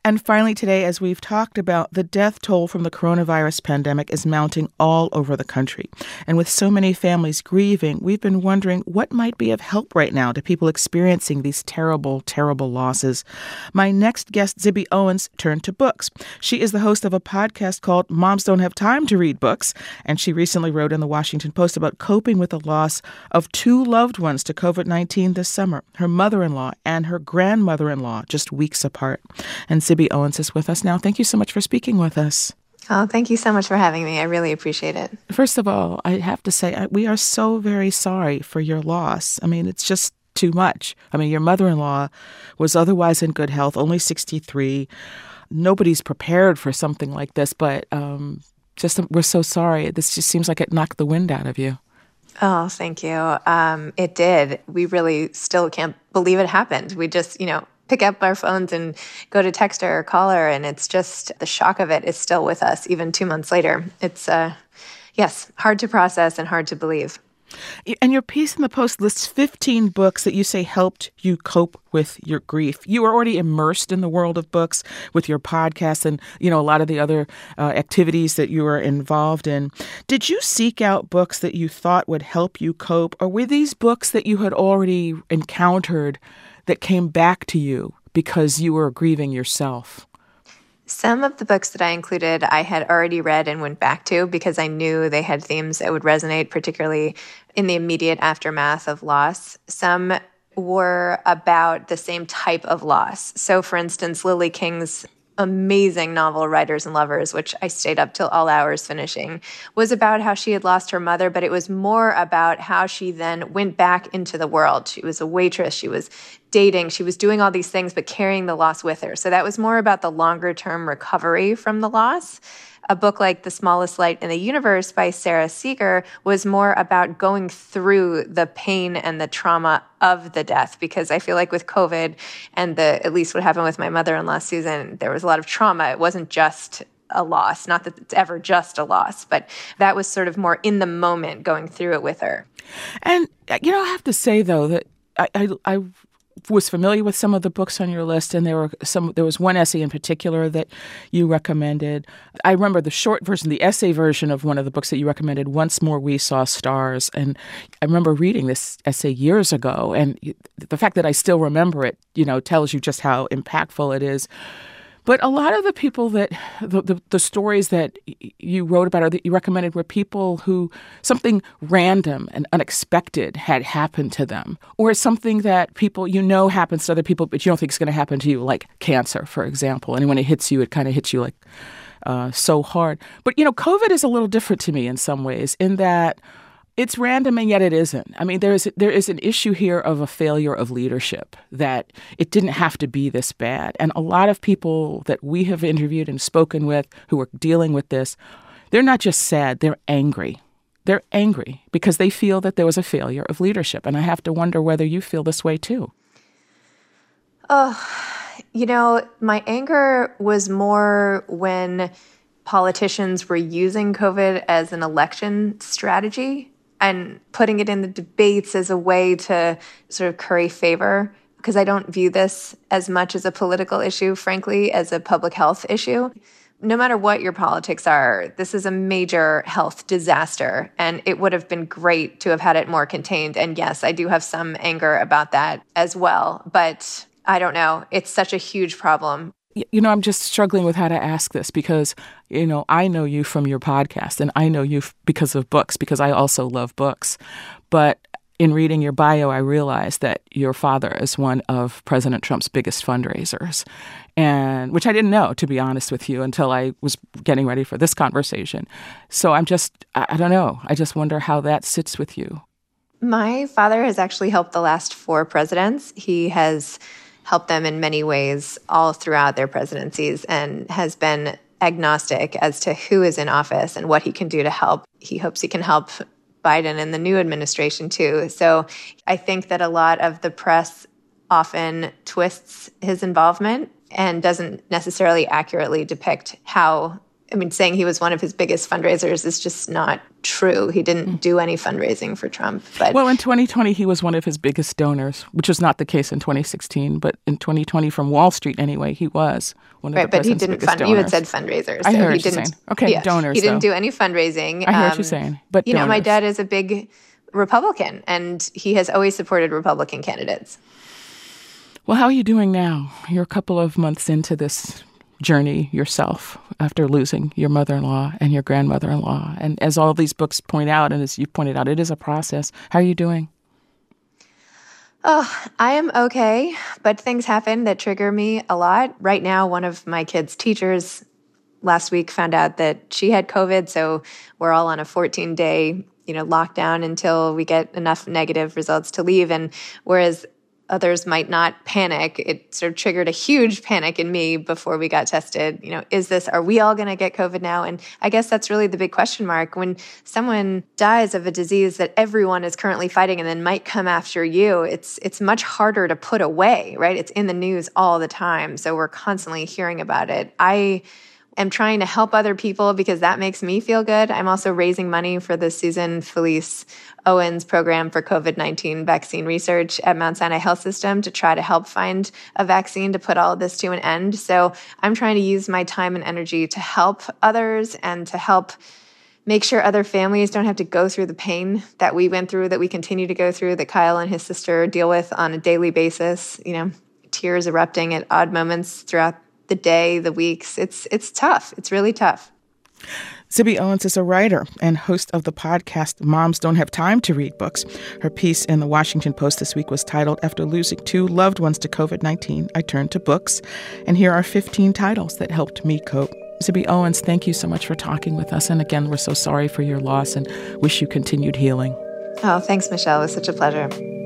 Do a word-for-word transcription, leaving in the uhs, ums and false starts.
And finally today, as we've talked about, the death toll from the coronavirus pandemic is mounting all over the country. And with so many families grieving, we've been wondering what might be of help right now to people experiencing these terrible, terrible losses. My next guest, Zibby Owens, turned to books. She is the host of a podcast called Moms Don't Have Time to Read Books, and she recently wrote in the Washington Post about coping with the loss of two loved ones to covid nineteen this summer, her mother-in-law and her grandmother-in-law, just weeks apart. And Zibby Owens is with us now. Thank you so much for speaking with us. Oh, thank you so much for having me. I really appreciate it. First of all, I have to say, we are so very sorry for your loss. I mean, it's just too much. I mean, your mother-in-law was otherwise in good health, only sixty-three. Nobody's prepared for something like this, but um, just we're so sorry. This just seems like it knocked the wind out of you. Oh, thank you. Um, it did. We really still can't believe it happened. We just, you know, pick up our phones and go to text her or call her, and it's just the shock of it is still with us even two months later. It's, uh, yes, hard to process and hard to believe. And your piece in the Post lists fifteen books that you say helped you cope with your grief. You were already immersed in the world of books with your podcast and, you know, a lot of the other uh, activities that you were involved in. Did you seek out books that you thought would help you cope, or were these books that you had already encountered that came back to you because you were grieving yourself? Some of the books that I included, I had already read and went back to because I knew they had themes that would resonate, particularly in the immediate aftermath of loss. Some were about the same type of loss. So, for instance, Lily King's amazing novel, Writers and Lovers, which I stayed up till all hours finishing, was about how she had lost her mother, but it was more about how she then went back into the world. She was a waitress, she was dating, she was doing all these things, but carrying the loss with her. So that was more about the longer term recovery from the loss. A book like The Smallest Light in the Universe by Sarah Seeger was more about going through the pain and the trauma of the death, because I feel like with COVID and the at least what happened with my mother-in-law, Susan, there was a lot of trauma. It wasn't just a loss, not that it's ever just a loss, but that was sort of more in the moment going through it with her. And, you know, I have to say, though, that I, I, I was familiar with some of the books on your list, and there were some. There was one essay in particular that you recommended. I remember the short version, the essay version of one of the books that you recommended, Once More We Saw Stars. And I remember reading this essay years ago, and the fact that I still remember it, you know, tells you just how impactful it is. But a lot of the people that, the, the, the stories that you wrote about or that you recommended were people who something random and unexpected had happened to them, or something that people, you know, happens to other people, but you don't think it's going to happen to you, like cancer, for example. And when it hits you, it kind of hits you like uh, so hard. But, you know, COVID is a little different to me in some ways in that it's random and yet it isn't. I mean, there is there is an issue here of a failure of leadership, that it didn't have to be this bad. And a lot of people that we have interviewed and spoken with who are dealing with this, they're not just sad, they're angry. They're angry because they feel that there was a failure of leadership. And I have to wonder whether you feel this way too. Oh, you know, my anger was more when politicians were using COVID as an election strategy and putting it in the debates as a way to sort of curry favor, because I don't view this as much as a political issue, frankly, as a public health issue. No matter what your politics are, this is a major health disaster, and it would have been great to have had it more contained. And yes, I do have some anger about that as well, but I don't know. It's such a huge problem. You know, I'm just struggling with how to ask this because, you know, I know you from your podcast and I know you f- because of books, because I also love books. But in reading your bio, I realized that your father is one of President Trump's biggest fundraisers, and which I didn't know, to be honest with you, until I was getting ready for this conversation. So I'm just, I, I don't know. I just wonder how that sits with you. My father has actually helped the last four presidents. He has helped them in many ways all throughout their presidencies and has been agnostic as to who is in office and what he can do to help. He hopes he can help Biden and the new administration too. So I think that a lot of the press often twists his involvement and doesn't necessarily accurately depict how I mean, saying he was one of his biggest fundraisers is just not true. He didn't do any fundraising for Trump. But well, in twenty twenty, he was one of his biggest donors, which was not the case in twenty sixteen. But in twenty twenty, from Wall Street anyway, he was one of right, the but he president's didn't biggest fund. donors. You had said fundraisers. I so hear he what you're didn't, saying. Okay, yeah, donors, He didn't though. do any fundraising. I hear um, what you're saying. But you donors. know, my dad is a big Republican, and he has always supported Republican candidates. Well, how are you doing now? You're a couple of months into this journey yourself after losing your mother-in-law and your grandmother-in-law. And as all these books point out, and as you pointed out, it is a process. How are you doing? Oh, I am okay, but things happen that trigger me a lot. Right now, one of my kids' teachers last week found out that she had COVID, so we're all on a fourteen-day, you know, lockdown until we get enough negative results to leave. And whereas others might not panic, it sort of triggered a huge panic in me before we got tested. You know, is this, are we all going to get COVID now? And I guess that's really the big question mark. When someone dies of a disease that everyone is currently fighting and then might come after you, it's it's much harder to put away, right? It's in the news all the time. So we're constantly hearing about it. I am trying to help other people because that makes me feel good. I'm also raising money for the Susan Felice Owens program for COVID nineteen vaccine research at Mount Sinai Health System to try to help find a vaccine to put all of this to an end. So I'm trying to use my time and energy to help others and to help make sure other families don't have to go through the pain that we went through, that we continue to go through, that Kyle and his sister deal with on a daily basis, you know, tears erupting at odd moments throughout the day, the weeks. It's it's tough. It's really tough. Zibby Owens is a writer and host of the podcast Moms Don't Have Time to Read Books. Her piece in the Washington Post this week was titled, After Losing Two Loved Ones to COVID nineteen, I Turned to Books. And here are fifteen titles that helped me cope. Zibby Owens, thank you so much for talking with us. And again, we're so sorry for your loss and wish you continued healing. Oh, thanks, Michelle. It was such a pleasure.